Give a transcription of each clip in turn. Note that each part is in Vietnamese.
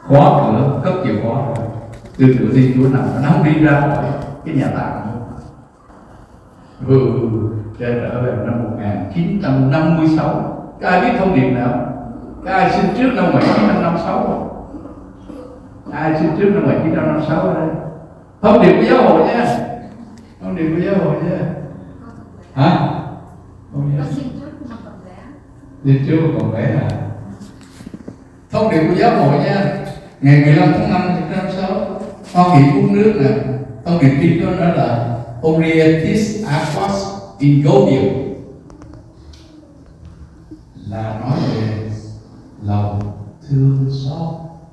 khóa cửa, cất chìa khóa rồi. Tư tưởng Thiên Chúa nằm nó không đi ra khỏi cái nhà tạm. Trở về năm 1956. Các ai biết thông điệp nào? Các ai sinh trước năm 1956 không? Ai sinh trước năm 1956 ở đây? Thông điệp của giáo hội nha. Thông điệp của giáo hội nha. Hả? Không nhớ. Sinh trước mà còn bé à? Thông điệp của giáo hội nha. Ngày 15 tháng 5 1956, Hoa Kỳ uống nước nè. Thông điệp kinh đó là Orietis Aquas in Gaudium, là nói về lòng thương xót.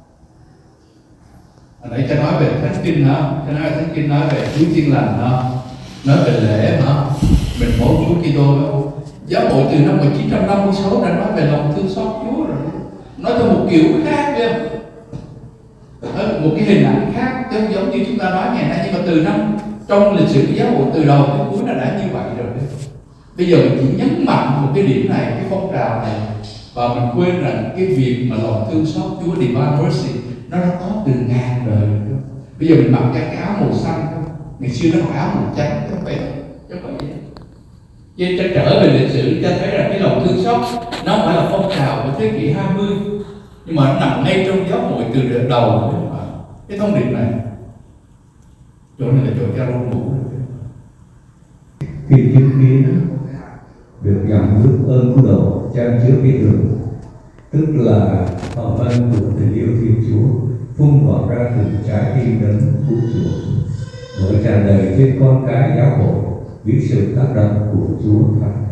Ở đây cho nói về Thánh Kinh hả? Cho nói về Thánh Kinh, nói về Chúa Thiên Lành hả? Nói về lễ hả? Mình mỗi Chúa Kitô. Giáo hội từ năm 1956 đã nói về lòng thương xót Chúa rồi. Nói theo một kiểu khác nha, một cái hình ảnh khác, chứ không giống như chúng ta nói ngày nay. Nhưng mà từ năm trong lịch sử của giáo hội từ đầu đến cuối nó đã như vậy rồi. Bây giờ mình chỉ nhấn mạnh một cái điểm này, cái phong trào này, và mình quên rằng cái việc mà lòng thương xót Chúa Divine Mercy nó đã có từ ngàn đời rồi. Bây giờ mình mặc cái áo màu xanh, ngày xưa nó mặc áo màu trắng, không phải chứ vậy. Chứ trở về lịch sử cho thấy rằng cái lòng thương xót nó không phải là phong trào của thế kỷ 20, nhưng mà nó nằm ngay trong giáo hội từ đầu. Cái thông điệp này, chỗ này là chỗ cha rôn ngủ. Khi chứng kiến được dòng nước ơn cứu độ chan chứa biết đường, tức là hồng ân của tình yêu Thiên Chúa phun tỏa ra từ trái tim đấng cứu chuộc, bởi tràn đầy trên con cái giáo hội dưới sự tác động của Chúa Thánh.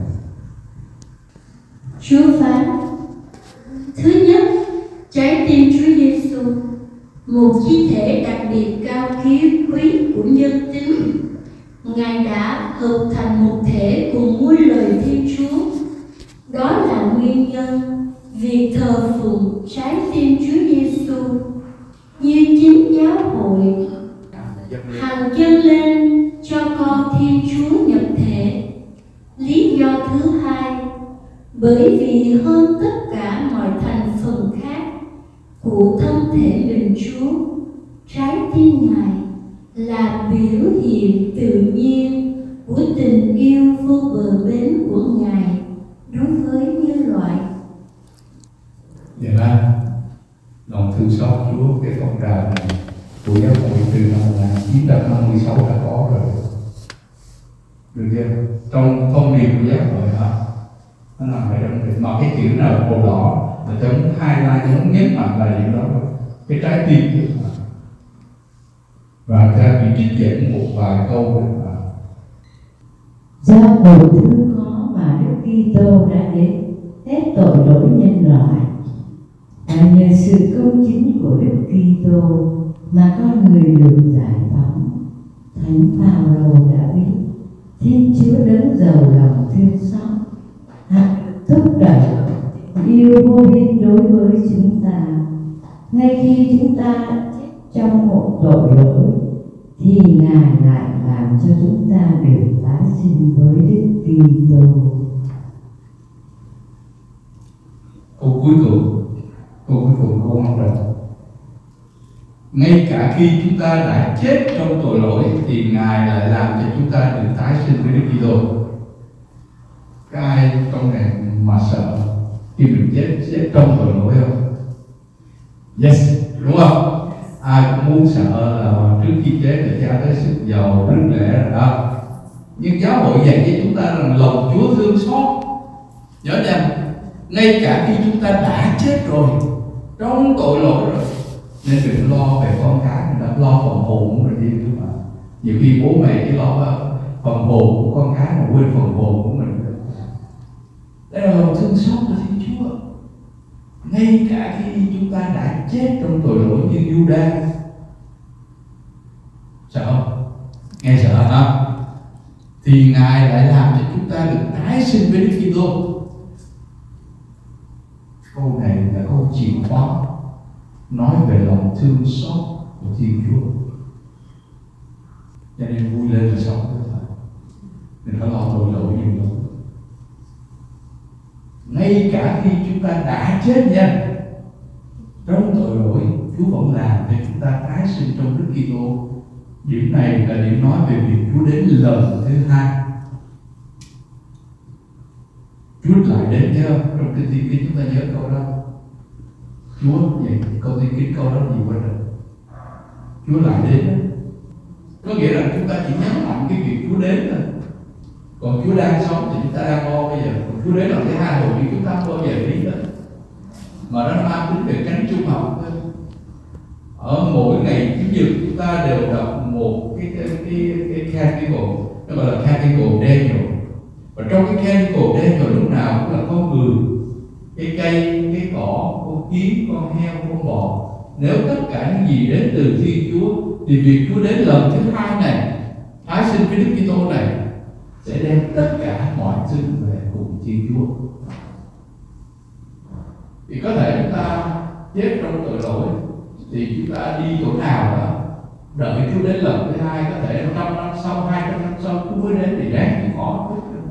Chúa phán: thứ nhất, trái tim Chúa Giêsu, một chi thể đặc biệt cao quý của nhân tính. Ngài đã hợp thành một thể cùng muôn lời Thiên Chúa. Đó là nguyên nhân việc thờ phụng trái tim Chúa Giêsu như chính giáo hội hằng dâng lên cho con Thiên Chúa nhập thể. Lý do thứ hai, bởi vì hơn tất cả mọi thành phần khác của thân thể mình Chúa, trái tim Ngài là biểu hiện tự nhiên của tình yêu vô bờ bến của Ngài đối với nhân loại. Vậy là lòng thương xót Chúa, cái phong trào này của giáo hội từ năm 1956 đã có rồi. Được chưa? Trong thông điệp của giáo hội hả? Nó nằm ở trong mà cái chữ nào màu đỏ là trong highlight, nó nhấn mạnh là gì đó, cái trái tim. Và ta bị trích dẫn một vài câu nữa. Do tình thương khó mà Đức Kitô đã đến hết tội lỗi nhân loại, nhờ sự công chính của Đức Kitô mà con người được giải phóng. Thánh Phaolô đã viết: Thiên Chúa đấng giàu lòng thương xót, hằng thúc đẩy yêu vô biên đối với chúng ta. Ngay khi chúng ta trong một tội lỗi, thì Ngài lại làm cho chúng ta được tái sinh với Đức Kitô. Câu cuối cùng câu nói rằng ngay cả khi chúng ta đã chết trong tội lỗi thì Ngài lại làm cho chúng ta được tái sinh với Đức Kitô. Các ai trong này mà sợ khi mình chết trong tội lỗi không? Yes, đúng không? Ai cũng muốn sợ là trước khi chết là cha tới sức giàu rước lễ rồi đó. Nhưng giáo hội dạy cho chúng ta rằng lòng Chúa thương xót. Nhớ nha, ngay cả khi chúng ta đã chết rồi, trong tội lỗi rồi, nên đừng lo về con cái, mình đã lo phần hồn của mình đi. Đúng không? Nhiều khi bố mẹ chỉ lo phần hồn của con cái mà quên phần hồn của mình. Đây là lòng thương xót của Thiên Chúa. Ngay cả khi chúng ta đã chết trong tội lỗi như Judas. Sợ không? Nghe sợ hả? Thì Ngài lại làm cho chúng ta được tái sinh với Đức Kitô. Câu này là câu chìa khóa nói về lòng thương xót của Thiên Chúa. Cho nên vui lên và sống với Thầy. Đừng có lo tội lỗi nhiều lắm. Ngay cả khi chúng ta đã chết nha, trong tội lỗi Chúa vẫn làm để chúng ta tái sinh trong Đức Kitô. Điểm này là điểm nói về việc Chúa đến lần thứ hai. Chúa lại đến nhớ trong Kinh Thi Kinh, chúng ta nhớ câu đó. Chúa vậy câu Thi Kinh câu đó gì quan trọng? Chúa lại đến đó. Có nghĩa là chúng ta chỉ nhấn mạnh cái việc Chúa đến thôi. Còn Chúa đang sống thì chúng ta đang lo bây giờ. Còn Chúa đến lần thứ hai rồi thì chúng ta không bao giờ biết đó. Mà nó mang tính về cánh trung học thôi. Ở mỗi ngày Chủ nhật chúng ta đều đọc một cái canticle, nó gọi là canticle Daniel. Và trong cái canticle Daniel lúc nào cũng là con người, cái cây, cái cỏ, con kiến, con heo, con bò. Nếu tất cả những gì đến từ Thiên Chúa thì việc Chúa đến lần thứ hai này, tái sinh với Đức Kitô này, sẽ đem tất cả mọi thứ về cùng Thiên Chúa. Thì có thể chúng ta chết trong tội lỗi thì chúng ta đi chỗ nào đó đợi Chúa đến lần thứ hai, có thể 100 năm sau, 200 năm sau Chúa mới đến thì ráng chịu khó.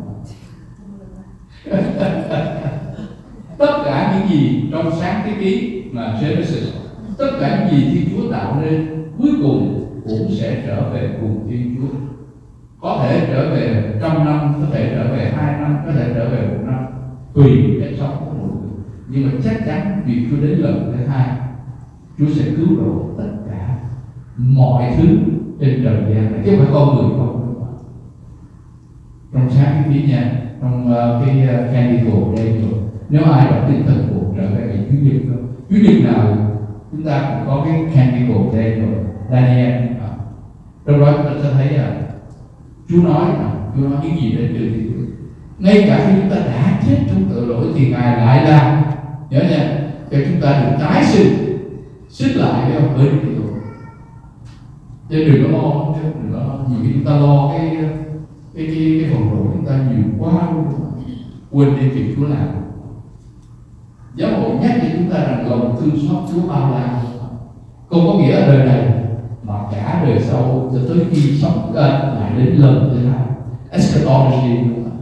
Tất cả những gì trong Sáng Thế Ký mà Genesis, tất cả những gì Thiên Chúa tạo nên cuối cùng cũng sẽ trở về cùng Thiên Chúa. Có thể trở về 100 năm, có thể trở về 2 năm, có thể trở về 1 năm, tùy cách sống của mọi người. Nhưng mà chắc chắn việc Chúa đến lần thứ hai, Chúa sẽ cứu độ tất cả mọi thứ trên trần gian này, chứ không phải con người không. Trong Sáng Thế Ký nha, trong cái canticle đây rồi, nếu ai đọc tinh thần cuộc trở về ngày Chủ nhật thôi, Chủ nhật nào chúng ta cũng có cái canticle đây rồi, Daniel. Trong đó chúng ta sẽ thấy là Chúa nói những gì đến từ Thiên Chúa. Ngay cả khi chúng ta đã chết trong tội lỗi thì Ngài lại làm, nhớ nha, cho chúng ta được tái sinh lại với ông Đức Kitô. Chứ đừng có lo, đừng có lo. Nhiều khi chúng ta lo cái phần lỗi chúng ta nhiều quá luôn, quên đi việc Chúa làm. Giáo hội nhắc cho chúng ta rằng lòng thương xót Chúa bao la, không có nghĩa ở đời này mà cả đời sau cho tới khi sống lại đến lần thứ hai. Eschatology,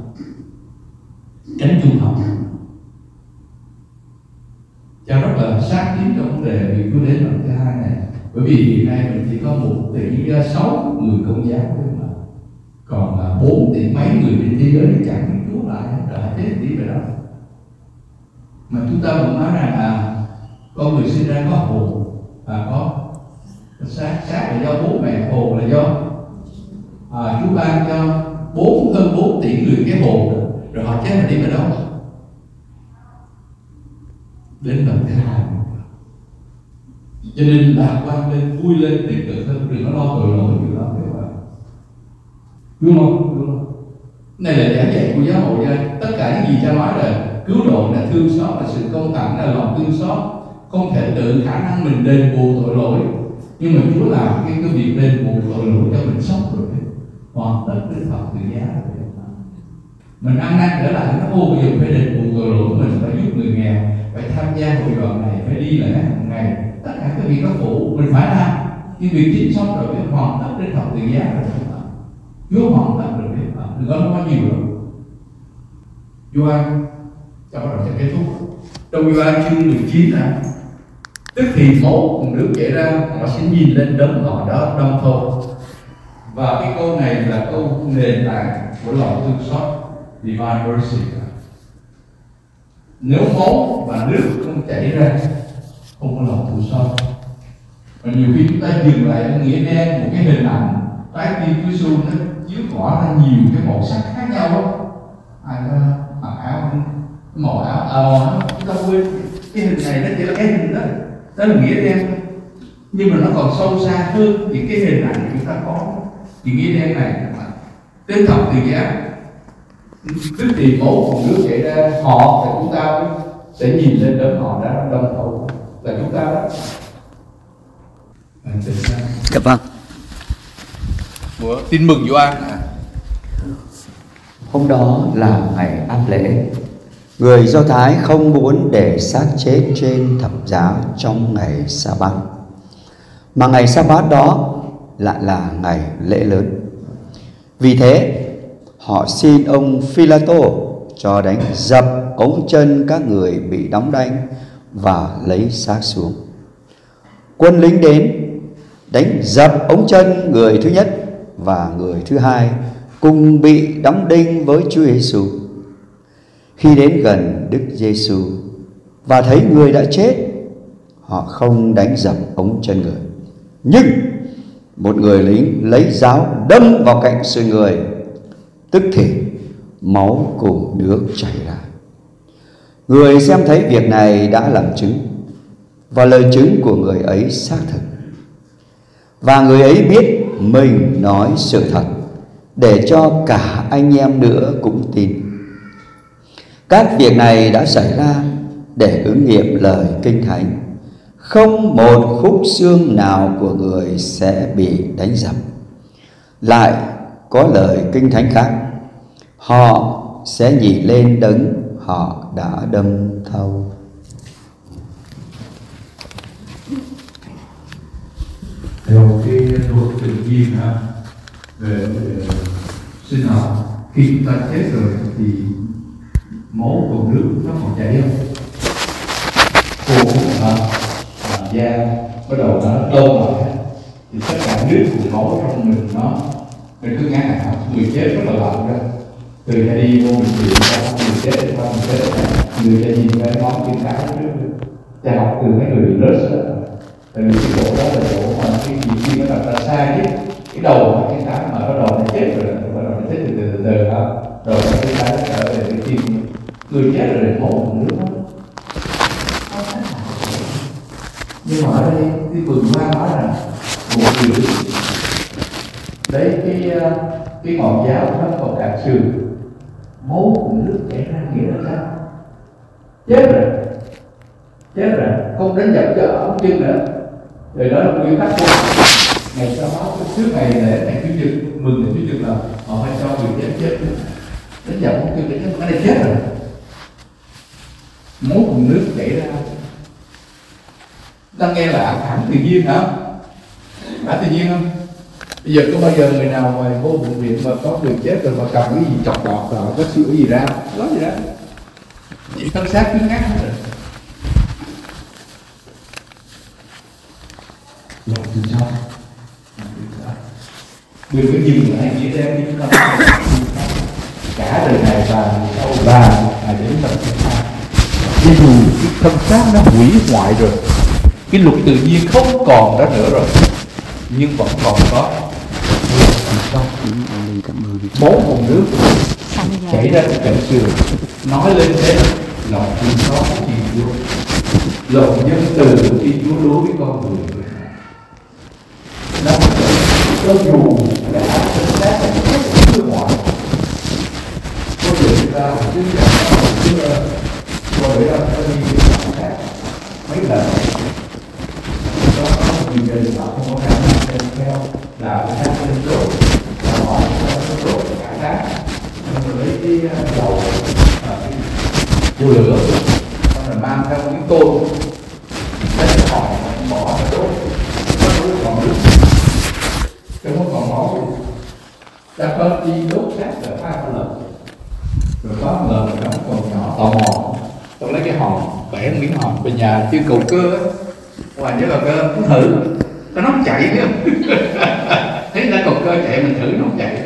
tránh trung học, cho rất là sát tiến trong vấn đề việc Chúa đến lần thứ hai này. Bởi vì hiện nay mình chỉ có 1,6 tỷ người Công giáo thôi mà, còn 4 tỷ mấy người trên thế giới thì chẳng biết Chúa lại, đã chết tí về đó. Mà chúng ta vẫn nói rằng con người sinh ra có hồn và có xác là do bố mẹ, hồn là do Chúa ban cho hơn 4 tỷ người cái hồn, rồi họ chết là đi về đâu? Đến lần thứ hai. Cho nên lạc quan lên, vui lên, tích cực hơn, đừng có lo tội lỗi nhiều lắm các bạn. Đúng không? Này là giảng dạy của giáo hội nha. Tất cả những gì cha nói là cứu độ, là thương xót, là sự công tặng, là lòng thương xót. Không thể tự khả năng mình đền bù tội lỗi, nhưng mà Chúa làm cái việc đền bù tội lỗi cho mình sống rồi, hoàn tất cái Phật tự giá rồi. Mình ăn năn trở lại, nó bây giờ phải đền bù tội lỗi của mình, phải giúp người nghèo, phải tham gia hội đoàn này, phải đi lễ hàng ngày, tất cả cái việc đó phụ mình phải làm. Nhưng việc chính sống rồi phải hoàn tất cái Phật tự giá rồi. Chúa hoàn tất được cái Phật, đừng có nói nhiều rồi. Gioan cho bắt đầu sẽ kết thúc. Trong Gioan chương 19 này, tức thì máu cùng nước chảy ra, họ sẽ nhìn lên đấng họ đó đâm thâu. Và cái câu này là câu nền tảng của lòng thương xót, divine mercy. Nếu máu và nước không chảy ra, không có lòng thương xót. Và nhiều khi chúng ta dừng lại ở nghĩa đen, một cái hình ảnh trái tim Chúa Giêsu nó chiếu tỏa ra nhiều cái màu sắc khác nhau đó. Ai có mặc áo màu áo chúng ta quên cái hình này, nó chỉ là cái hình đó, đó là nghĩa đen thôi. Nhưng mà nó còn sâu xa hơn những cái hình ảnh chúng ta có. Thì nghĩa đen này đến thập tự giá, tức thì máu cùng nước chảy ra, họ thì chúng ta sẽ nhìn lên đấng họ đã đâm thấu là chúng ta đó. Dạ vâng. Tin mừng Gioan. Hôm đó là ngày áp lễ. Người Do Thái không muốn để xác chết trên thập giá trong ngày Sa-bát, mà ngày Sa-bát đó lại là ngày lễ lớn. Vì thế họ xin ông Phi-la-tô cho đánh dập ống chân các người bị đóng đanh và lấy xác xuống. Quân lính đến đánh dập ống chân người thứ nhất và người thứ hai cùng bị đóng đinh với Chúa Giêsu. Khi đến gần Đức Giêsu và thấy người đã chết, họ không đánh dập ống chân người, nhưng một người lính lấy giáo đâm vào cạnh sườn người, tức thì máu cùng nước chảy ra. Người xem thấy việc này đã làm chứng, và lời chứng của người ấy xác thực, và người ấy biết mình nói sự thật, để cho cả anh em nữa cũng tin. Các việc này đã xảy ra để ứng nghiệm lời Kinh Thánh: không một khúc xương nào của người sẽ bị đánh dập. Lại có lời Kinh Thánh khác: họ sẽ nhìn lên đấng họ đã đâm thâu. Theo cái luật tự nhiên về sinh học, khi chúng ta chết rồi thì máu cùng nước nó còn chảy không? Khô da bắt đầu nó đông lại thì tất cả nước cùng máu trong mình mình cứ ngán hạn. Người chết rất là lạnh đó, từ ra đi vô bệnh viện ra người chết qua mình chết, người ta nhìn cái món kinh cái trước ta học từ mấy người nurse đó. Tại vì cái chỗ đó là chỗ mà cái gì khi nó đặt ra sai nhất, cái đầu mà cái mà bắt đầu nó chết rồi, bắt đầu nó chết từ từ đó, rồi cái nó trở về cái tim. Người chết rồi để máu cùng nước đó. Nhưng mà ở đây cái Vườn Hoa nói rằng một người lấy cái ngọn giáo nó còn cả sườn, máu cùng nước chảy ra, nghĩa là sao? Chết rồi, không đánh dập cho ống chân nữa. Rồi đó là một nguyên tắc của ngày sau đó, trước ngày lễ ngày Chủ nhật, mừng ngày Chủ nhật là họ phải cho người chết đánh dập ống chân để nó đã chết rồi, máu cùng nước chảy ra. Ta nghe là hẳn tự nhiên hả? Hẳn tự nhiên không? Bây giờ có bao giờ người nào ngoài vô bệnh viện mà có người chết rồi mà cầm cái gì chọc đọt rồi có xỉu gì ra? Có gì đó. Chỉ thân xác cứ ngắt hết rồi. Lòng từ sao? Đừng có dừng lại chỉ đem đi chúng ta cả đời này và sau và đến tận chúng ta. Cho dù cái thân xác nó hủy hoại rồi, cái luật tự nhiên không còn đó nữa rồi, nhưng vẫn còn có máu cùng nước chảy ra cạnh sườn, nói lên thế lòng thương xót của Thiên Chúa, lòng nhân từ của Thiên Chúa đối với con người. Nó cho dù đã thân xác là chết ở nước ngoài, có thể người ta chứ rồi đó có đi với bạn khác mấy lần đó có nhiều người họ không có khả năng đem theo là người ta lên đốt và họ đốt cả đá rồi lấy cái dầu vô lửa rồi mang theo cái tôn lấy cái hỏi bỏ vào đốt nó không còn nước, không còn máu. Ta có đi đốt xác là 2 lần rồi có một lần nó còn nhỏ tò mò, tôi lấy cái hòn bẻ miếng hòn về nhà chưa cầu cơ á, ngoài với cầu cơ cũng thử, nó không chạy nữa. Thấy người ta cầu cơ chạy mình thử nó không chạy.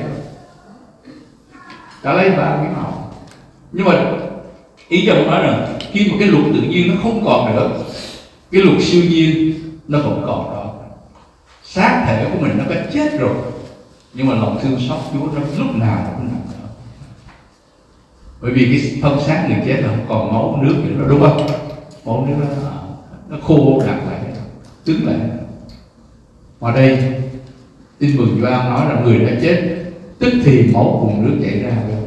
Ta lấy 3 miếng hòn, nhưng mà ý cho tôi nói là khi mà cái luật tự nhiên nó không còn nữa, cái luật siêu nhiên nó vẫn còn đó. Xác thể của mình nó có chết rồi, nhưng mà lòng thương xót Chúa nó lúc nào nó cũng nằm đó. Bởi vì cái thân xác người chết là không còn máu nước gì nữa, đúng không? Máu nước nó khô đặc lại, cứng lại. Ngoài đây Tin mừng Gioan nói là người đã chết tức thì máu cùng nước chảy ra luôn.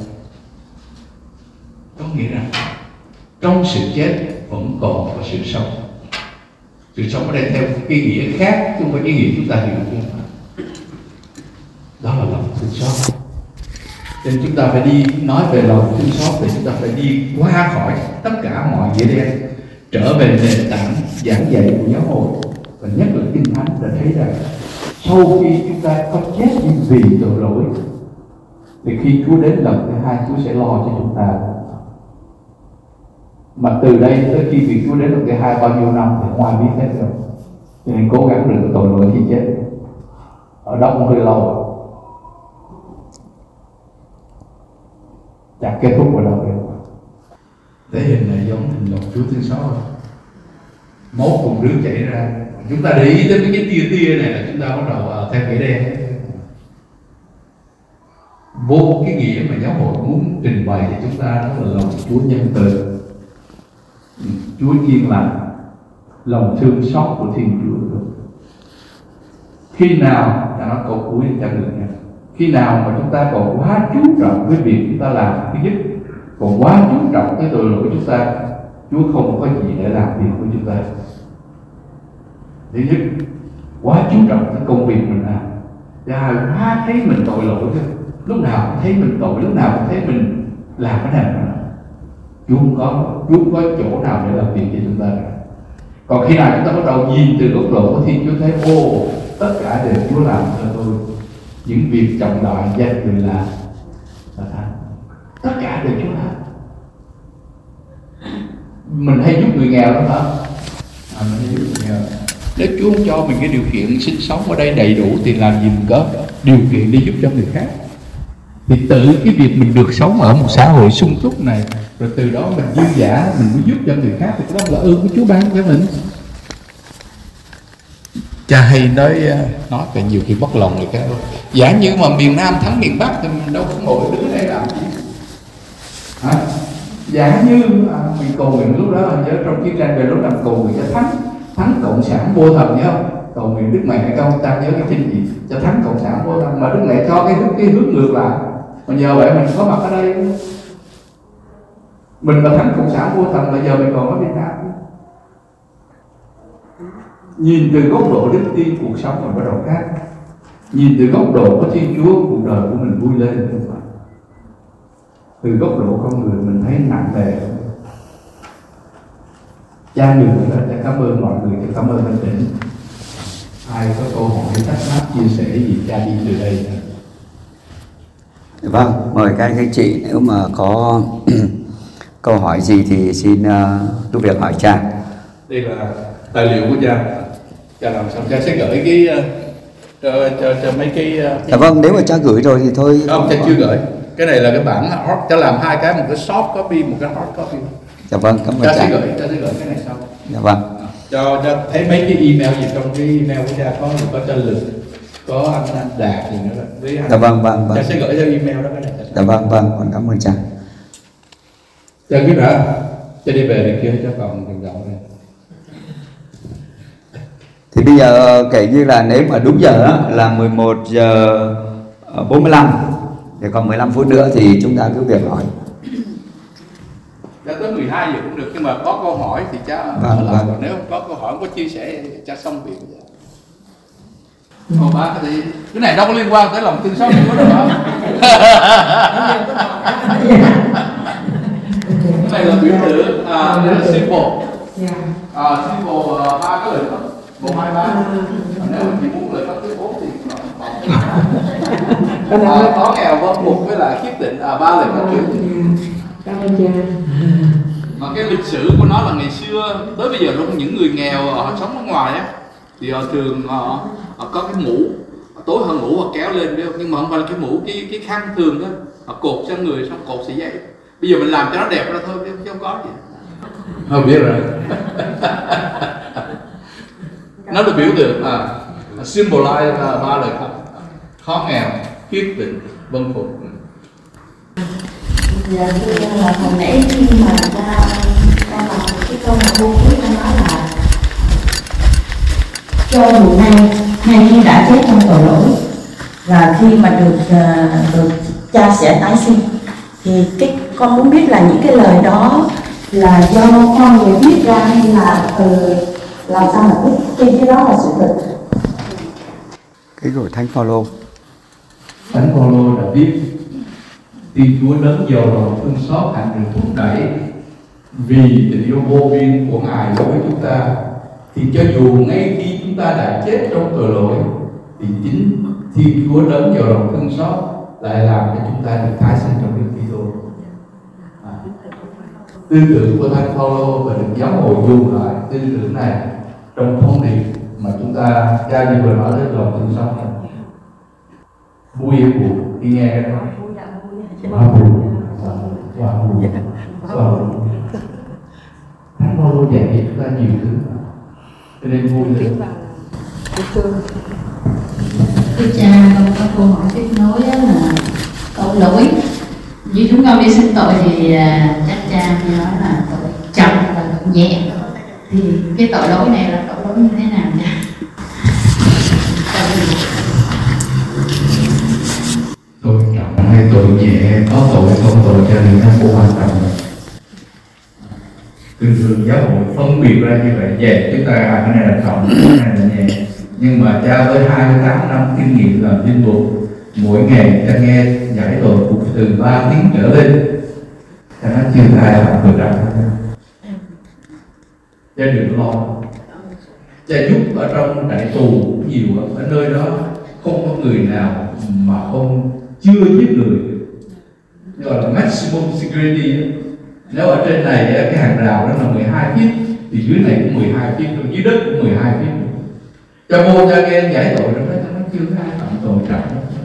Có nghĩa là trong sự chết vẫn còn có sự sống. Sự sống ở đây theo cái nghĩa khác, không phải cái nghĩa chúng ta hiểu không? Đó là lòng thương xót. Nên chúng ta phải đi nói về lòng thương xót thì chúng ta phải đi qua khỏi tất cả mọi nghĩa đen, trở về nền tảng giảng dạy của giáo hội, và nhất là Kinh Thánh đã thấy rằng sau khi chúng ta có chết vì tội lỗi thì khi Chúa đến lần thứ hai, Chúa sẽ lo cho chúng ta. Mà từ đây tới khi vị Chúa đến lần thứ hai bao nhiêu năm thì không ai biết hết đâu. Cho nên cố gắng đừng có tội lỗi khi chết. Ở đó cũng hơi lâu. Chắc kết thúc ở đâu đây. Thể hình này giống hình lòng Chúa thứ sáu rồi. Máu cùng nước chảy ra. Chúng ta để ý tới mấy cái tia này là chúng ta bắt đầu theo nghĩa đen. Vô cái nghĩa mà giáo hội muốn trình bày thì chúng ta đó là lòng Chúa nhân từ, Chúa yên lành, lòng thương xót của Thiên Chúa. Khi nào ta nói câu cuối cho người nghe, khi nào mà chúng ta còn quá chú trọng với việc chúng ta làm, thứ nhất, còn quá chú trọng cái tội lỗi của chúng ta, Chúa không có gì để làm việc của chúng ta. Thứ nhất, quá chú trọng cái công việc mình làm, thứ hai, quá thấy mình tội lỗi thôi, lúc nào cũng thấy mình tội, lúc nào cũng thấy mình làm cái này mà Chúa không có chỗ nào để làm việc cho chúng ta. Còn khi nào chúng ta bắt đầu nhìn từ góc độ của Thiên Chúa, thấy tất cả đều Chúa làm cho tôi, những việc trọng đại danh người làm là thành, tất cả đều Chúa làm. Mình hay giúp người nghèo lắm hả? Mình hay giúp người nghèo. Nếu Chúa không cho mình cái điều kiện sinh sống ở đây đầy đủ thì làm gì mình có điều kiện đi giúp cho người khác. Thì tự cái việc mình được sống ở một xã hội sung túc này, rồi từ đó mình dư dả, mình muốn giúp cho người khác, thì đó là ơn của Chúa ban cho mình. Cha hay nói về nhiều khi bất lòng người khác. Giả như mà miền Nam thắng miền Bắc thì mình đâu có ngồi đứng đây làm gì. Giả như mình cầu nguyện lúc đó, nhớ trong chiến tranh về lúc làm cầu nguyện cho thắng cộng sản vô thần, nhớ không? Cầu nguyện Đức Mẹ hay không, ta nhớ cái kinh gì cho thắng cộng sản vô thần, mà Đức Mẹ cho cái hướng ngược lại. Mà nhờ vậy mình có mặt ở đây, mình mà thắng cộng sản vô thần mà giờ mình còn ở Việt Nam. Nhìn từ góc độ đức tin, cuộc sống mình bắt đầu khác. Nhìn từ góc độ của Thiên Chúa, cuộc đời của mình vui lên. Từ góc độ con người mình thấy nặng nề. Cha nhiều nữa, cha cảm ơn mọi người, cha cảm ơn anh Tĩnh. Ai có câu hỏi, thắc mắc, chia sẻ gì, cha đi từ đây. Vâng, mời các anh chị nếu mà có câu hỏi gì thì xin giúp việc hỏi cha. Đây là tài liệu của cha. Cha làm xong cha sẽ gửi cái cho mấy cái. Dạ vâng, nếu mà cha gửi rồi thì thôi. Không, cha chưa gửi. Cái này là cái bản hard, cha làm hai cái, một cái soft copy, một cái hard copy. Dạ vâng, cảm ơn cha. cha Sẽ gửi cái này sau. Dạ vâng. Cho thấy mấy cái email gì trong cái email của cha có cha Lực, có anh Đạt gì nữa với anh. Dạ vâng. Cha sẽ gửi cho email đó cái này. Dạ vâng, con cảm ơn cha. Cha biết đã, cha đi về để kia cho còn vòng này. Thì bây giờ kể như là nếu mà đúng giờ đó, là 11 giờ 45, để còn 15 phút nữa thì chúng ta cứ việc hỏi. Cha tới 12 giờ cũng được, nhưng mà có câu hỏi thì cha ở lại, còn nếu không có câu hỏi, không có chia sẻ thì cha xong việc. Còn ba cái này đâu có liên quan tới lòng thương xót của đâu đó. Cái này là biểu tượng, symbol. Symbol 3 cái lời đó. 1, 2, 3. Nếu mình chỉ muốn lời thứ 4 thì có nghèo vân mục với lại khiết tịnh, 3 lời phát biểu. Cảm ơn cha. Mà cái lịch sử của nó là ngày xưa tới bây giờ luôn, những người nghèo họ sống ở ngoài á thì họ thường họ có cái mũ, tối họ ngủ họ kéo lên, biết không? Nhưng mà không phải là cái mũ, cái khăn thường đó họ cột cho người, xong cột sợi dây. Bây giờ mình làm cho nó đẹp ra thôi chứ không có gì. Không biết rồi. Nó được biểu tượng symbolize 3 lời khó nghèo, khiết tịnh, vân phục. Dạ thưa là hồi nãy khi mà ta làm cái câu hỏi vô cuối, ta nói là cho dù nay khi đã chết trong tội lỗi và khi mà được cha sẽ tái sinh, thì con muốn biết là những cái lời đó là do con người viết ra hay là làm sao mà biết trên cái đó là sự thật. Cái của Thánh Phaolô. Thánh Phaolô đã viết: Thiên Chúa lớn giàu lòng thương xót hạnh được thúc đẩy vì tình yêu vô biên của Ngài đối với chúng ta, thì cho dù ngay khi chúng ta đã chết trong tội lỗi, thì chính Thiên Chúa lớn giàu lòng thương xót lại làm cho chúng ta được tái sinh trong Đức Kitô. Tư tưởng của Thánh Phaolô và được giáo hội dùng lại tư tưởng này trong thông điệp mà chúng ta cha như vừa nói đến lòng thương xót này. Vui hay buồn khi nghe cái đó? Quá buồn. Thánh Phaolô dạy cho chúng ta nhiều thứ, cho nên vui lên. Thưa cha, con có câu hỏi tiếp nối là tội lỗi. Như chúng con đi xưng tội thì chắc cha nói là tội trọng và tội nhẹ. Thì cái tội lỗi này là tội lỗi như thế nào nha? Tội trọng hay tội nhẹ, có tội không tội cho người ta cũng quan trọng. Thường giáo hội phân biệt ra như vậy, về chúng ta cái này là trọng, cái này là nhẹ. Nhưng mà cha với 28 năm kinh nghiệm làm linh mục, mỗi ngày cha nghe giải tội cuộc từ 3 tiếng trở lên, cha nói chưa ai làm tội trọng. Cha đừng lo, cha giúp ở trong trại tù nhiều, ở nơi đó không có người nào mà không chưa giết người, gọi là maximum security. Nếu ở trên này cái hàng rào đó là 12 feet thì dưới này cũng 12 feet, dưới đất cũng 12 feet. Cha vô cha nghe giải tội đó, nó chưa có ai phạm tội trọng.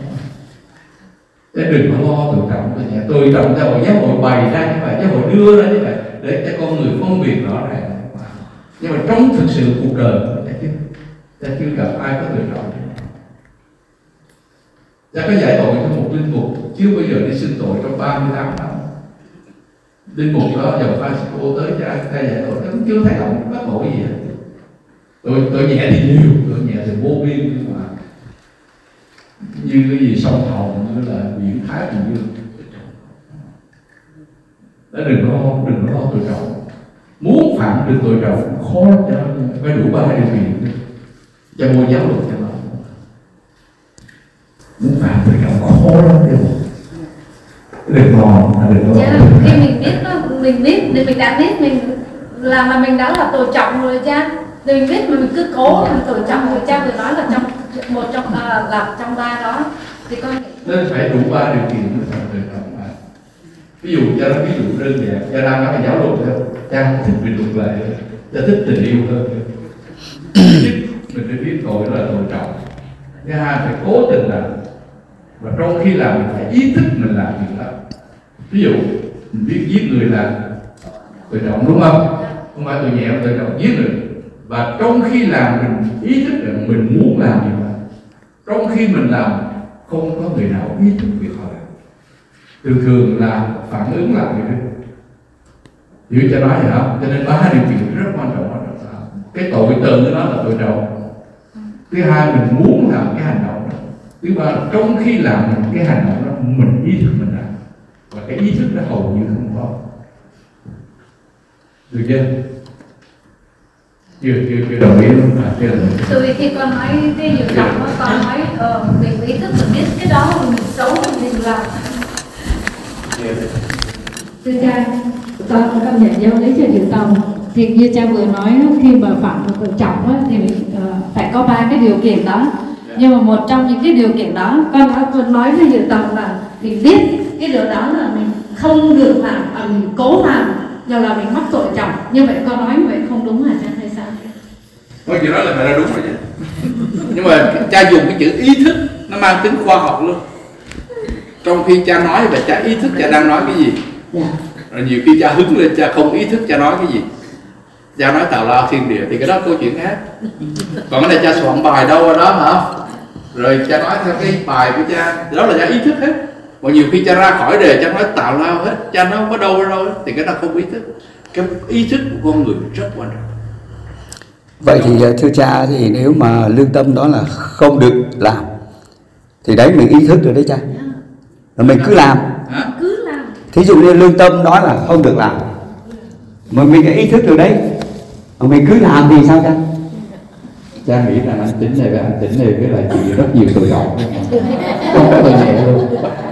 Cha đừng có lo tội trọng của nhà. Tội trọng cha hội giáo hội bày ra như vậy, giáo hội đưa ra như vậy để cho con người phân biệt rõ ràng. Nhưng mà trong thực sự cuộc đời cha chưa gặp ai có tội trọng. Cha có giải tội cho một linh mục chưa bao giờ đi xưng tội trong 38 năm. Linh mục đó dòng Francisco tới cha giải tội, nó cũng chưa thấy động có tội gì hết. Tội nhẹ thì nhiều, tội nhẹ thì vô biên, nhưng mà như cái gì sông Hồng, như là biển Thái Bình Dương. Đó đừng có lo tội trọng. Muốn phạm được tội trọng khó lắm, cho phải đủ 3 điều kiện cho môn giáo luật cho nó. Muốn phạm tội trọng khó lắm chứ. Đừng lo. Khi mình biết đó, mình biết thì mình đã biết mình là mình đã là tội trọng rồi cha. Thì mình biết mà mình cứ cố làm tội trọng rồi cha vừa nói là trong 3 đó thì con nghĩ nên phải đủ 3 điều kiện mới phạm tội trọng. Ví dụ cha nói ví dụ đơn giản, cha đang nói về giáo luật thôi, cha không thích về luật lệ, cha thích tình yêu hơn. Mình phải biết tội đó là tội trọng. Thứ hai phải cố tình làm, và trong khi làm mình phải ý thức mình làm việc đó. Ví dụ mình biết giết người là tội trọng, đúng không? Không phải tội nhẹ mà tội trọng, giết người. Và trong khi làm mình ý thức rằng mình muốn làm gì đó. Trong khi mình làm không có người nào ý thức việc họ làm. Thường là phản ứng lại người đó. Hiểu cho nói vậy không? Cho nên 3 điều kiện rất quan trọng. Cái tội tự nó là tội trọng. Thứ hai mình muốn làm cái hành động đó. Thứ ba là trong khi làm mình cái hành động đó mình ý thức mình làm. Và cái ý thức đó hầu như không có. Được chưa? Chưa đồng ý luôn à? từ khi con nói cái dự trọng đó, con nói mình ý thức mình biết cái đó mình xấu mình làm. Thưa cha, con công nhận giáo lý cho dự tòng. Thì như cha vừa nói, khi mà phạm một tội trọng thì mình phải có 3 cái điều kiện đó. Nhưng mà một trong những cái điều kiện đó, con đã nói với dự tòng là mình biết cái điều đó là mình không được làm, mình cố làm, rồi là mình mắc tội trọng. Như vậy con nói như vậy không đúng hả cha hay sao? Thôi chị nói là mẹ đã đúng rồi chứ. Nhưng mà cha dùng cái chữ ý thức nó mang tính khoa học luôn. Trong khi cha nói về cha ý thức cha đang nói cái gì. Rồi nhiều khi cha hứng lên cha không ý thức cha nói cái gì. Cha nói tào lao thiên địa thì cái đó câu chuyện khác. Còn cái này cha soạn bài đâu ở đó hả? Rồi cha nói theo cái bài của cha, đó là cha ý thức hết. Và nhiều khi cha ra khỏi đề cha nói tào lao hết, cha nói không có đâu thì cái đó không ý thức. Cái ý thức của con người rất quan trọng. Vậy thì thưa cha, thì nếu mà lương tâm đó là không được làm thì đấy mình ý thức rồi đấy cha. Rồi mình cứ làm. Cứ làm. Thí dụ như lương tâm nói là không được làm, mà mình đã ý thức rồi đấy, mà mình cứ làm thì sao cha? Cha nghĩ rằng anh tính này với anh tính này với lại chị rất nhiều tội trọng, không có tội nhẹ luôn.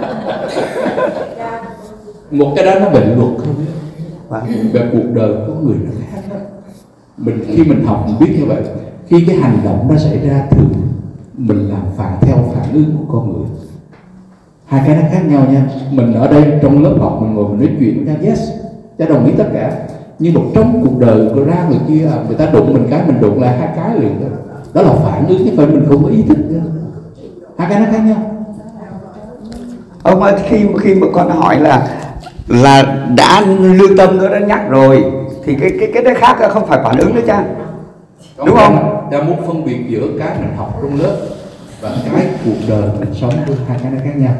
Một cái đó nó bệnh luật không biết. Về cuộc đời có người nó khác. Khi mình học mình biết như vậy, khi cái hành động nó xảy ra thường mình làm theo phản ứng của con người. Hai cái nó khác nhau nha. Mình ở đây trong lớp học mình ngồi mình nói chuyện với nhau, yes, cha đồng ý tất cả. Nhưng mà trong cuộc đời của ra người kia, người ta đụng mình cái mình đụng lại 2 cái liền thôi. Đó là phản ứng chứ phải mình không có ý thức nữa. Hai cái nó khác nhau. Ông ơi, khi mà con hỏi là đã lương tâm nó đã nhắc rồi thì cái đó khác, không phải phản ứng nữa cha, đúng không? Ta muốn phân biệt giữa cái mình học trong lớp và cái cuộc đời mình sống, với hai cái nó khác nhau.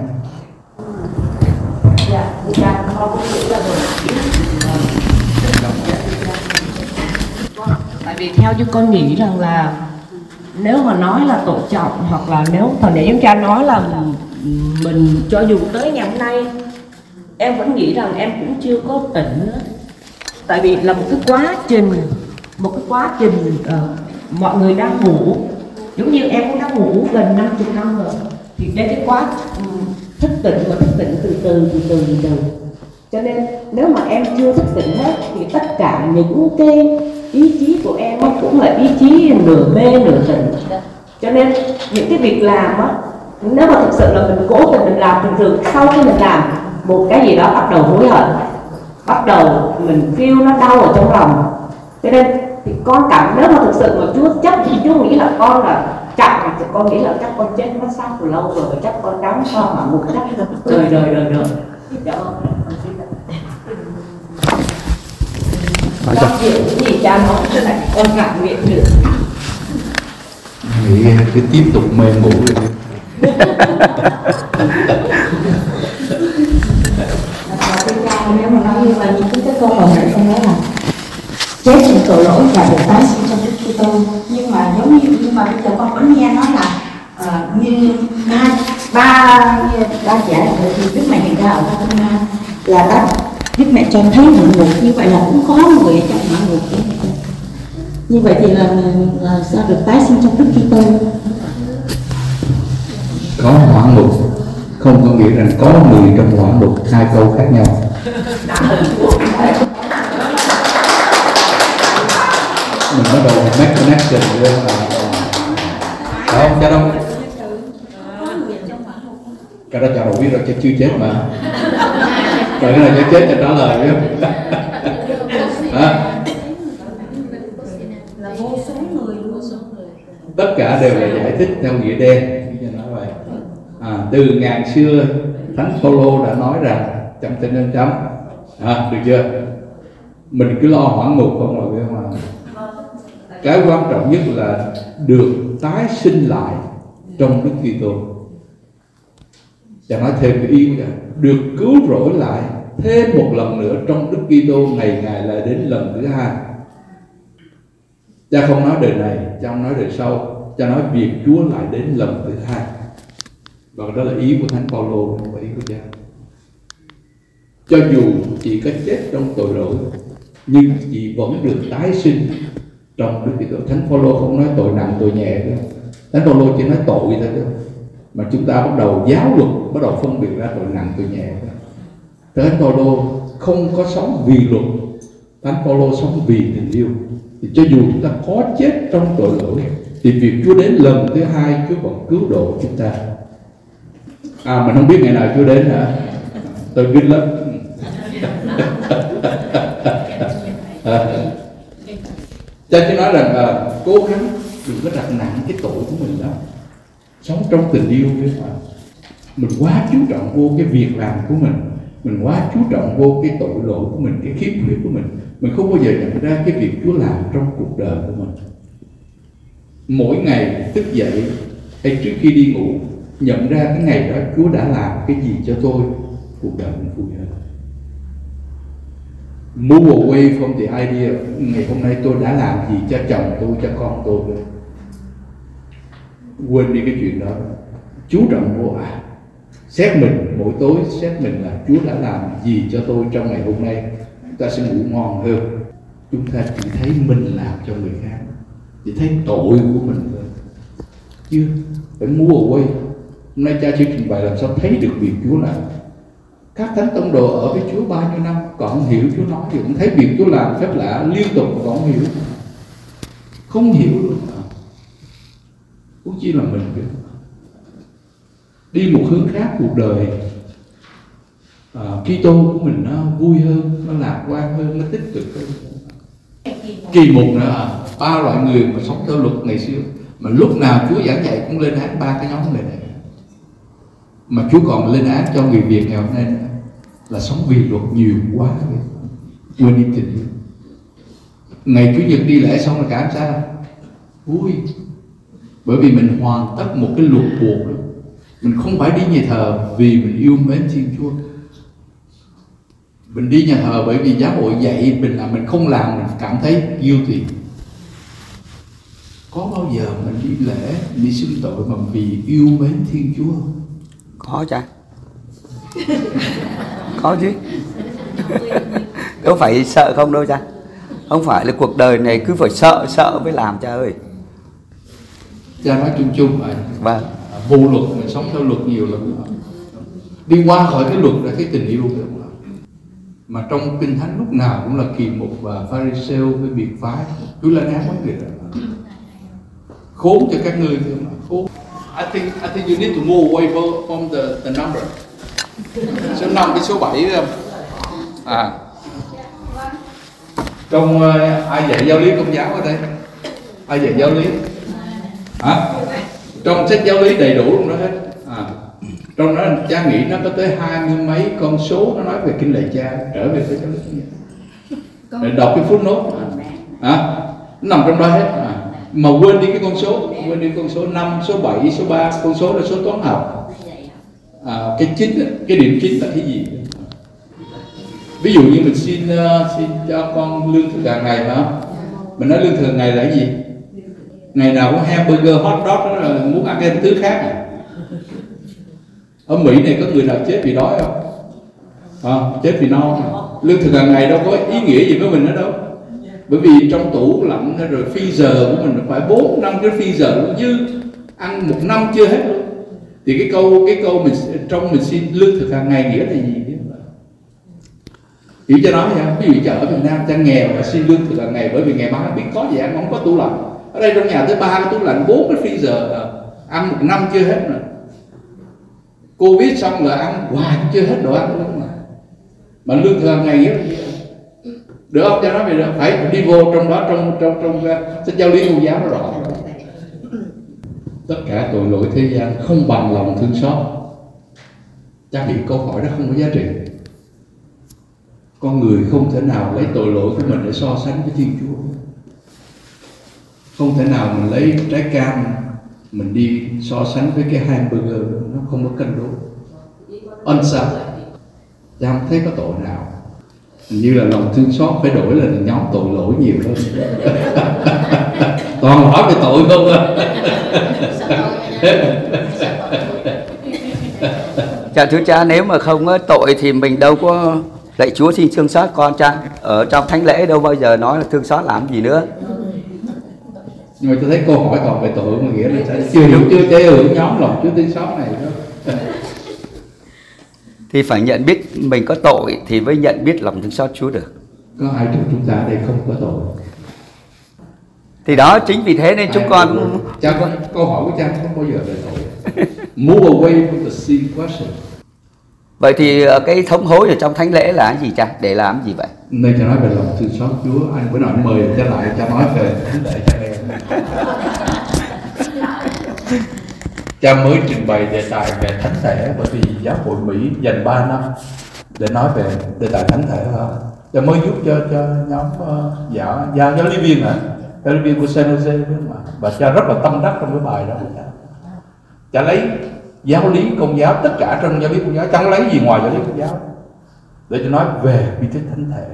Tại vì theo như con nghĩ rằng là nếu mà nói là tổ trọng, hoặc là nếu thần để chúng cha nói là mình cho dù tới ngày hôm nay em vẫn nghĩ rằng em cũng chưa có tỉnh nữa. Tại vì là một cái quá trình mọi người đang ngủ, giống như em cũng đã ngủ gần 50 năm rồi, thì đến cái quá thức tỉnh và thức tỉnh từ từ. Cho nên nếu mà em chưa thức tỉnh hết thì tất cả những cái ý chí của em cũng là ý chí nửa mê nửa tỉnh. Cho nên những cái việc làm á, nếu mà thực sự là mình cố tình mình làm, thường sau khi mình làm một cái gì đó bắt đầu hối hận, bắt đầu mình feel nó đau ở trong lòng. Cho nên thì con cảm, nếu mà thực sự mà Chúa chấp thì Chúa nghĩ là con là chậm, thì con nghĩ là chắc con chết mất xác từ lâu rồi, chắc con đóng sao mà một chắc đời. Dạ vâng. Con hiểu cái gì cha nói cho lại con cảm nghiệm được. Nghĩ cứ tiếp tục mê ngủ rồi. Nếu mà nói như vậy, những cái câu hỏi này con nói là chết vì tội lỗi và được tái sinh trong Đức Kitô, nhưng mà giống như bây giờ con vẫn nghe nói là như ba trẻ thì Đức Mẹ hiện ra ở trong Nga là đã Đức Mẹ cho thấy ngự ngục, như vậy là cũng có người trong ngự ngục. Như vậy thì là sao được tái sinh trong Đức Kitô? Có hỏa ngục không có nghĩa rằng có người trong hỏa ngục, hai câu khác nhau. Mình bắt đầu make connection với không cha đâu. Cái đó cha đâu biết đâu, cha chưa chết mà. Rồi cái này cha chết cha trả lời biết không? Tất cả đều là giải thích theo nghĩa đen, nói vậy. Từ ngàn xưa Thánh Phaolô đã nói rằng trong Tin Nên Chấm, được chưa? Mình cứ lo hỏa ngục không rồi biết không ạ? Cái quan trọng nhất là được tái sinh lại trong Đức Kitô. Cha nói thêm cái ý của cha, được cứu rỗi lại thêm một lần nữa trong Đức Kitô, ngày là đến lần thứ hai. Cha không nói đời này, cha không nói đời sau, cha nói việc Chúa lại đến lần thứ hai. Và đó là ý của Thánh Phaolô, không phải ý của cha. Cho dù chị có chết trong tội lỗi, nhưng chị vẫn được tái sinh trong Đức Kitô. Thánh Phaolô không nói tội nặng tội nhẹ nữa. Thánh Phaolô chỉ nói tội thôi đó. Mà chúng ta bắt đầu giáo luật, bắt đầu phân biệt ra tội nặng tội nhẹ. Thánh Phaolô không có sống vì luật, Thánh Phaolô sống vì tình yêu. Thì cho dù chúng ta có chết trong tội lỗi, thì việc Chúa đến lần thứ hai, Chúa vẫn cứu độ chúng ta. Mình không biết ngày nào Chúa đến hả? Tôi biết lắm. Cha chỉ nói rằng cố gắng đừng có đặt nặng cái tội của mình đó. Sống trong tình yêu với bạn. Mình quá chú trọng vô cái việc làm của mình quá chú trọng vô cái tội lỗi của mình, cái khiếm khuyết của mình không bao giờ nhận ra cái việc Chúa làm trong cuộc đời của mình. Mỗi ngày thức dậy hay trước khi đi ngủ, nhận ra cái ngày đó Chúa đã làm cái gì cho tôi, cuộc đời mình vui hơn. Move away from the idea ngày hôm nay tôi đã làm gì cho chồng tôi, cho con tôi. Quên đi cái chuyện đó. Chú trọng vô xét mình mỗi tối, xét mình là Chúa đã làm gì cho tôi trong ngày hôm nay. Chúng ta sẽ ngủ ngon hơn. Chúng ta chỉ thấy mình làm cho người khác, chỉ thấy tội của mình thôi. Chưa phải mua away. Hôm nay cha sẽ trình bày làm sao thấy được việc Chúa làm. Các thánh tông đồ ở với Chúa bao nhiêu năm còn hiểu Chúa nói thì cũng thấy việc Chúa làm phép lạ liên tục mà còn hiểu, không hiểu luôn. Cũng chỉ là mình đi một hướng khác cuộc đời. Kitô của mình nó vui hơn, nó lạc quan hơn, nó tích cực hơn. Kỳ mục nữa 3 loại người mà sống theo luật ngày xưa. Mà lúc nào Chúa giảng dạy cũng lên án ba cái nhóm người này. Mà Chúa còn lên án cho người Việt ngày hôm nay là sống vì luật nhiều quá, quên đi tình yêu. Ngày Chủ nhật đi lễ xong rồi cảm sao? Vui. Bởi vì mình hoàn tất một cái luật buộc đó. Mình không phải đi nhà thờ vì mình yêu mến Thiên Chúa. Mình đi nhà thờ bởi vì giáo hội dạy mình là mình không làm mình cảm thấy guilty. Có bao giờ mình đi lễ, mình đi xưng tội mà vì yêu mến Thiên Chúa không? Có cha. Có chứ. Đâu phải sợ không đâu cha. Không phải là cuộc đời này cứ phải sợ mới làm cha ơi. Cha nói chung chung vậy. Vâng. Vô luật, mình sống theo luật nhiều lắm. Đi qua khỏi cái luật là cái tình yêu rồi. Mà trong Kinh Thánh lúc nào cũng là kỳ mục và Pharisêu với biệt phái. Chúa lên án vấn đề đó. Khốn cho các ngươi. Khốn. I think you need to move away from the number. Số 5 với số 7 đó. Trong ai dạy giáo lý Công giáo ở đây? Ai dạy giáo lý? Hả? Trong sách giáo lý đầy đủ trong đó hết. Trong đó cha nghĩ nó có tới 20 mấy con số nó nói về kinh lạy cha, trở về với giáo lý. Để đọc cái footnote. Nó nằm trong đó hết. Mà quên đi cái con số, quên đi con số 5, số 7, số 3, con số là số toán học. Cái chính, cái điểm chính là cái gì? Ví dụ như mình xin cho con lương thực hàng ngày mà mình nói lương thực hàng ngày là cái gì? Ngày nào cũng hamburger, hot dog đó là muốn ăn cái thứ khác. Ở Mỹ này có người nào chết vì đói không? Chết vì no. Lương thực hàng ngày đâu có ý nghĩa gì với mình nữa đâu. Bởi vì trong tủ lạnh rồi freezer của mình phải 4-5 cái freezer luôn, dư ăn 1 năm chưa hết luôn. Thì cái câu mình xin lương thực hàng ngày nghĩa là gì? Hiểu cho nói nha. Ví dụ ở Việt Nam cha nghèo mà xin lương thực hàng ngày bởi vì ngày mai biết có gì ăn, không có tủ lạnh. Ở đây trong nhà tới 3 cái tủ lạnh, 4 cái freezer, ăn 1 năm chưa hết rồi. Covid xong là ăn hoài chưa hết đồ ăn luôn mà lương thực hàng ngày nghĩa là gì? Được không? Cho nó về được, phải đi vô trong đó, trong sách giáo lý Công giáo nó rõ. Tất cả tội lỗi thế gian không bằng lòng thương xót. Cha nghĩ câu hỏi đó không có giá trị. Con người không thể nào lấy tội lỗi của mình để so sánh với Thiên Chúa. Không thể nào mình lấy trái cam mình đi so sánh với cái hamburger, nó không có cân đối. Ân sao? Cha không thấy có tội nào. Hình như là lòng thương xót phải đổi là nhóm tội lỗi nhiều hơn. Toàn hỏi về tội không à. Dạ thưa cha, nếu mà không có tội thì mình đâu có lạy Chúa xin thương xót con cha. Ở trong thánh lễ đâu bao giờ nói là thương xót làm gì nữa. Nhưng mà tôi thấy câu hỏi toàn về tội mà nghĩa là chưa hiểu nhóm lòng Chúa thương xót này đó. Thì phải nhận biết mình có tội thì mới nhận biết lòng thương xót Chúa được. Có ai trong chúng ta đây không có tội? Thì đó, chính vì thế nên chúng con câu hỏi của cha không bao giờ về tội. Move away from the sin question. Vậy thì cái thống hối ở trong thánh lễ là cái gì cha? Để làm gì vậy? Nên cha nói về lòng thương xót Chúa. Anh bữa nào mời cha lại cha nói về thánh lễ cho em. Cha mới trình bày đề tài về thánh thể bởi vì giáo hội Mỹ dành 3 năm để nói về đề tài thánh thể. Cha mới giúp cho nhóm giáo lý viên giáo lý viên của San Jose và cha rất là tâm đắc trong cái bài đó. Cha lấy giáo lý Công giáo, tất cả trong giáo lý Công giáo, chẳng lấy gì ngoài giáo lý Công giáo để cho nói về vi thức thánh thể.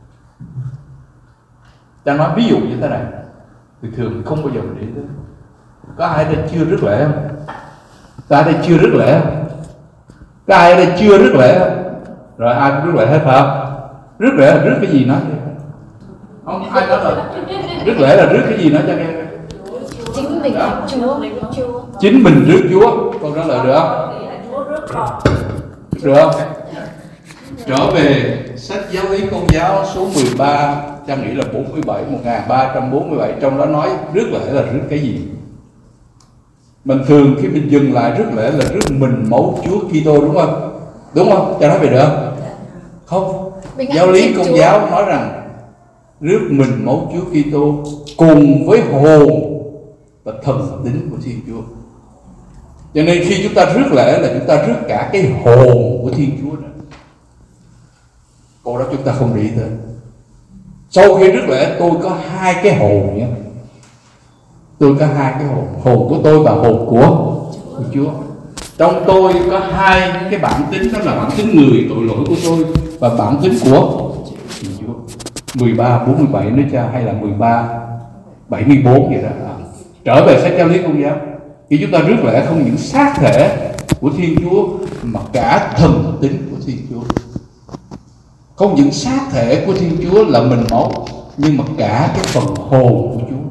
Cha nói ví dụ như thế này, thường không bao giờ mình để tới. Có ai đây chưa rước lễ không? Có ai đây chưa rước lễ không? Có ai ở đây chưa rước lễ không? Rồi ai cũng rước lễ hết phải không? Rước lễ là rước cái gì nói? Không, ai nói rồi. Rước lễ là rước cái gì nói cho nghe. Chính mình Chúa. Chính mình rước Chúa. Câu trả lời được không? Được không? Trở về sách giáo lý Công giáo số 13, cha nghĩ là 47, 1347, trong đó nói rước lễ là rước cái gì? Mình thường khi mình dừng lại rước lễ là rước mình máu Chúa Kitô, đúng không? Đúng không? Cha nói về được không? Không. Giáo lý Công giáo nói rằng rước mình máu Chúa Kitô cùng với hồn và thần tính của Thiên Chúa. Cho nên khi chúng ta rước lễ là chúng ta rước cả cái hồn của Thiên Chúa nữa. Câu đó chúng ta không để ý tới. Sau khi rước lễ tôi có hai cái hồn nhé. Tôi có hai cái hồn, hồn của tôi và hồn của Chúa. Trong tôi có hai cái bản tính, đó là bản tính người tội lỗi của tôi và bản tính của Chúa. 13:47 nói cha, hay là 13:74 vậy đó. Trở về sách Giáo lý Công giáo, khi chúng ta rước lễ không những xác thể của Thiên Chúa mà cả thần tính của Thiên Chúa. Không những xác thể của Thiên Chúa là mình máu, nhưng mà cả cái phần hồn của Chúa.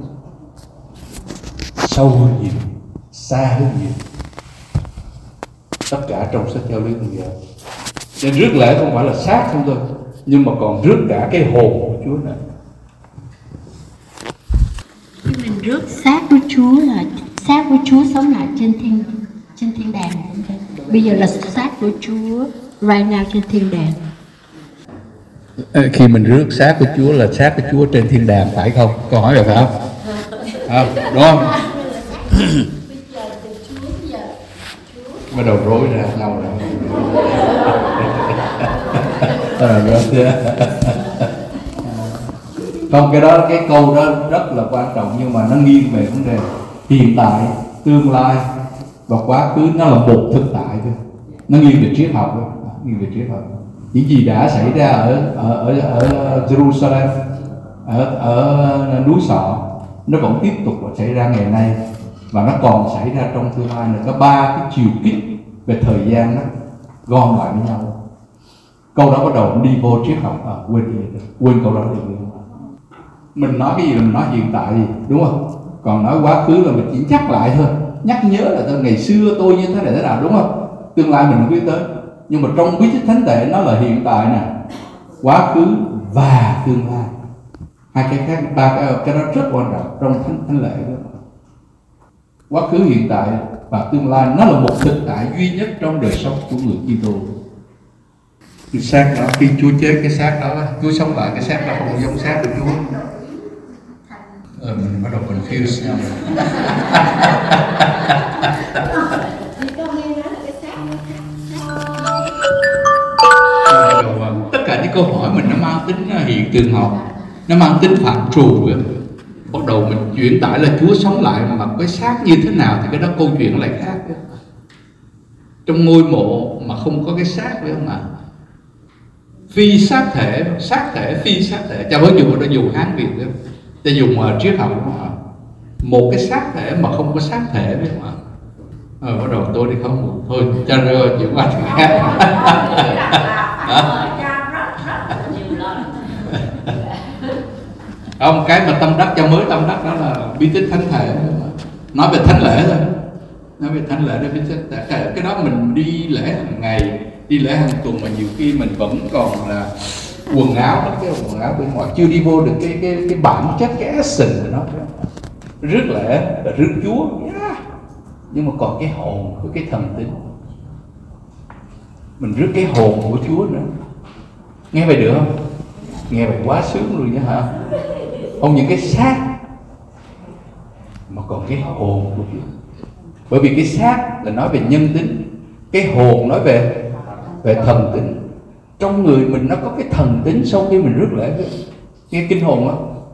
Sâu hơn nhiều, xa hơn nhiều. Tất cả trong sách Giáo lý Công giáo. Nên rước lễ không phải là xác không thôi, nhưng mà còn rước cả cái hồn của Chúa nữa. Khi mình rước xác của Chúa là xác của Chúa sống lại trên thiên đàng. Bây giờ là xác của Chúa right now trên thiên đàng. Khi mình rước xác của Chúa là xác của Chúa trên thiên đàng, phải không? Câu hỏi là phải không? Đúng không? Bắt đầu rối ra nhau rồi. Không, cái câu đó rất là quan trọng, nhưng mà nó nghiêng về vấn đề hiện tại, tương lai và quá khứ. Nó là một thực tại thôi. Nó nghiêng về triết học thôi. Nghiêng về triết học. Những gì đã xảy ra ở Jerusalem, ở núi Sọ, nó vẫn tiếp tục xảy ra ngày nay, và nó còn xảy ra trong tương lai nữa. Có 3 cái chiều kích về thời gian đó gom lại với nhau. Câu đó bắt đầu đi vô triết học. Quên câu đó đi. Mình nói cái gì là mình nói hiện tại gì, đúng không? Còn nói quá khứ là mình chỉ nhắc lại thôi, nhắc nhớ là ngày xưa tôi như thế nào, đúng không? Tương lai mình không biết tới. Nhưng mà trong bí tích thánh tệ nó là hiện tại nè, quá khứ và tương lai. Hai cái khác, ba cái đó rất quan trọng trong thánh lễ đó. Quá khứ, hiện tại và tương lai, nó là một thực tại duy nhất trong đời sống của người Kitô. Cái xác đó, khi Chúa chết cái xác đó, Chúa sống lại cái xác đó không giống xác của Chúa. Mình bắt đầu confuse nhau. Tất cả những câu hỏi mình nó mang tính hiện tượng học, nó mang tính phạm trù. Bắt đầu mình chuyển tải là Chúa sống lại, mà cái xác như thế nào thì cái đó câu chuyện lại khác. Trong ngôi mộ mà không có cái xác, phải không ạ? Phi xác thể, phi xác thể. Cha mới dùng, nó dùng Hán Việt đó. Ta dùng triết học, đúng không ạ? Một cái xác thể mà không có xác thể, phải không ạ? Bắt đầu tôi đi không, thôi cha rơi chuyện qua chuyện khác. Không, cái mà tâm đắc, cha mới tâm đắc đó là bí tích thánh thể. Nói về thánh lễ thôi. Nói về thánh lễ đó, bí tích thánh thể. Cái đó mình đi lễ hàng ngày, đi lễ hàng tuần, mà nhiều khi mình vẫn còn là quần áo đó, cái quần áo bên ngoài chưa đi vô được cái bản chất, cái essence của nó. Rước lễ là rước Chúa, nhưng mà còn cái hồn của cái thần tính. Mình rước cái hồn của Chúa nữa. Nghe vậy được không? Nghe vậy quá sướng luôn nhá hả? Không những cái xác mà còn cái hồn của Chúa. Bởi vì cái xác là nói về nhân tính, cái hồn nói về thần tính. Trong người mình nó có cái thần tính sau khi mình rước lễ. Nghe kinh hồn á.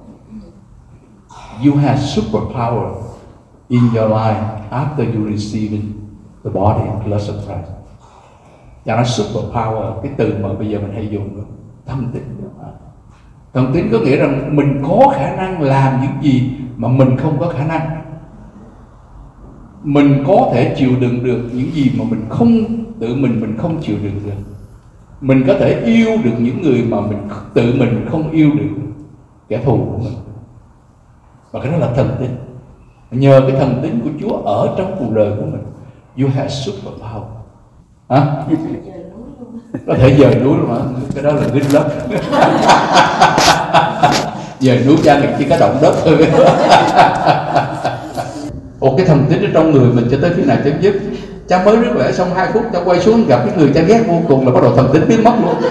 You have superpower in your life after you receiving the body and blood of Christ. Và nó superpower, cái từ mà bây giờ mình hay dùng đó, thần tính. Thần tính có nghĩa rằng mình có khả năng làm những gì mà mình không có khả năng. Mình có thể chịu đựng được những gì mà mình không, tự mình không chịu đựng được. Mình có thể yêu được những người mà tự mình không yêu được, kẻ thù của mình. Và cái đó là thần tính. Nhờ cái thần tính của Chúa ở trong cuộc đời của mình, you have superpower. Hả? Có thể dời núi luôn hả? Cái đó là good luck. Dời núi cha mình chỉ có động đất thôi. Ồ, cái thần tính ở trong người mình cho tới khi nào chấm dứt? Cha mới rước lễ xong 2 phút, cha quay xuống gặp cái người cha ghét vô cùng là bắt đầu thần tính biến mất luôn.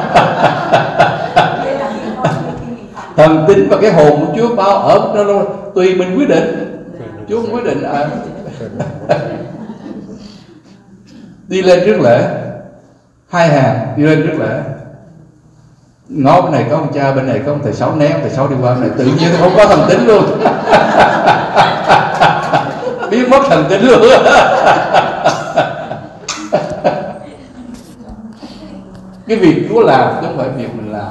Thần tính và cái hồn của Chúa bao ở đó luôn. tùy mình quyết định. Chúa không quyết định đi lên trước lễ, 2 hàng đi lên trước lễ, ngó bên này có ông cha, bên này có ông thầy Sáu, né ông thầy Sáu đi qua bên này, tự nhiên không có thần tính luôn. Biến mất thần tính luôn. Cái việc Chúa làm chứ không phải việc mình làm.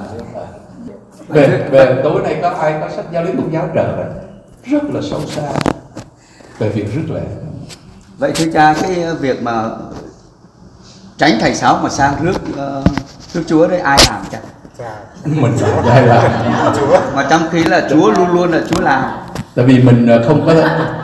Về tối nay có ai có sách giáo lý tôn giáo trời rất là sâu xa về việc rước lễ. Vậy thưa cha, cái việc mà tránh thầy Sáu mà sang rước Chúa đấy ai làm cha? Mình làm. Mà trong khi là Chúa luôn luôn là Chúa làm. Tại vì mình không có